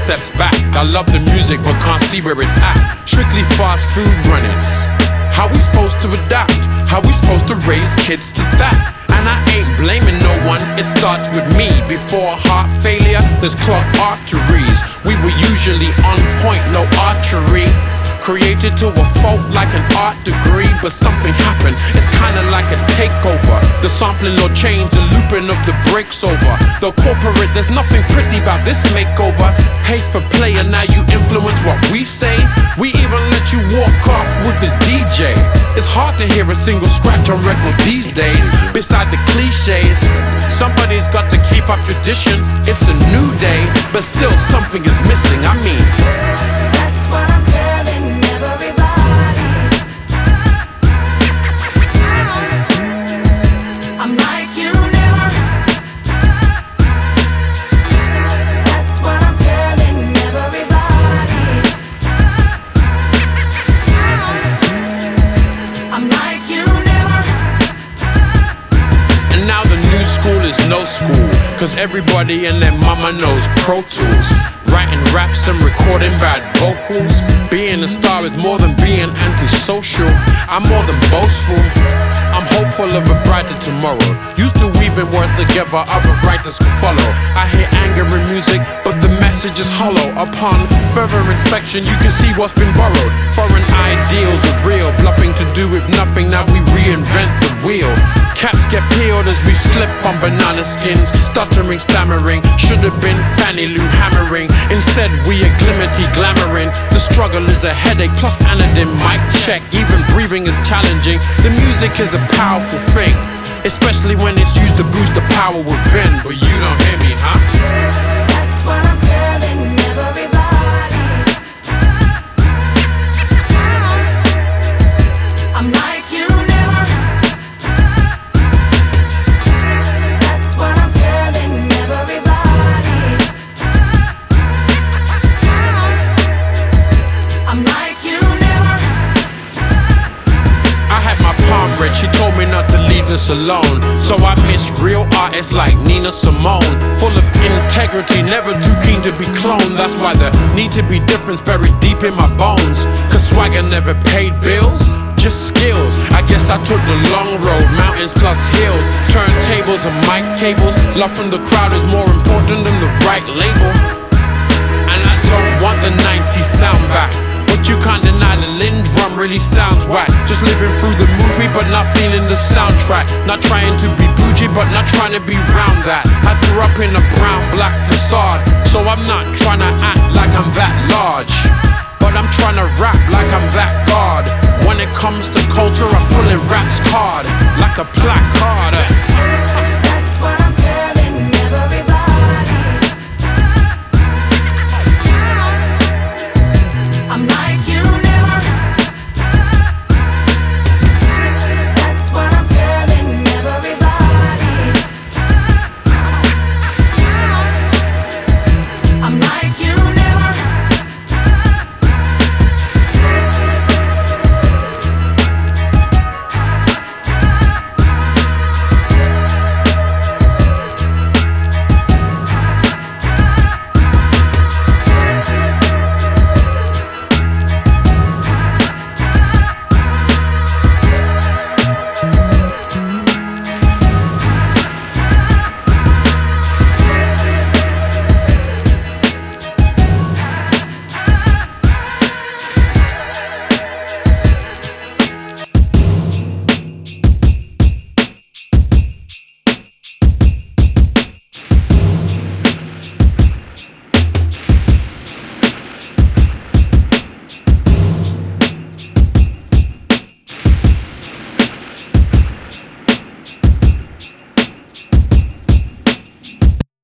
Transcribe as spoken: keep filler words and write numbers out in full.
steps back. I love the music but can't see where it's at. Strictly fast food run-ins. How we supposed to adapt? How we supposed to raise kids to that? And I ain't blaming no one, it starts with me. Before heart failure, there's clogged arteries. We were usually on point, no archery. Created to a fault like an art degree, but something happened, it's kinda like a takeover. The sampling law changed, the looping of the breaks over. The corporate, there's nothing pretty about this makeover. Hate for play and now you influence what we say. We even let you walk off with the D J. It's hard to hear a single scratch on record these days. Beside the cliches, somebody's got to keep up traditions. It's a new day, but still something is missing. I mean, that's what I'm telling everybody. I'm like you never. That's what I'm telling everybody. I'm like you never. and now the new school is no school, cause everybody and their mama knows Pro Tools. Writing raps and recording bad vocals. Being a star is more than being antisocial. I'm more than boastful. I'm hopeful of a brighter tomorrow. Used to weaving words together, other writers could follow. I hear anger in music, but the message is hollow. Upon further inspection, you can see what's been borrowed. Foreign ideals are real, bluffing to do with nothing. Now we reinvent the wheel. Caps get peeled as we slip on banana skins. Stuttering, stammering, should have been Fanny Lou hammering. Instead we are glimmerty glamoring. The struggle is a headache plus anodyne. Mic check, even breathing is challenging. The music is a powerful thing, especially when it's used to boost the power within. But you don't hear me, huh? That's what I'm telling everybody. I'm like you never. That's what I'm telling everybody. I'm like you never. I had my palm read, she told me not to leave this alone. So I miss real artists like Nina Simone. Full of integrity, never too keen to be cloned. That's why the need to be different's buried deep in my bones. Cause swagger never paid bills, just skills. I guess I took the long road, mountains plus hills. Turntables and mic cables. Love from the crowd is more important than the right label. And I don't want the nineties sound back, but you can't deny the Lynn drum really sounds whack. Just living through the movie but not feeling the soundtrack. Not trying to be bougie but not trying to be round that. I grew up in a brown black facade, so I'm not trying to act like I'm that large, but I'm trying to rap like I'm that God. When it comes to culture, I'm pulling raps card like a placard.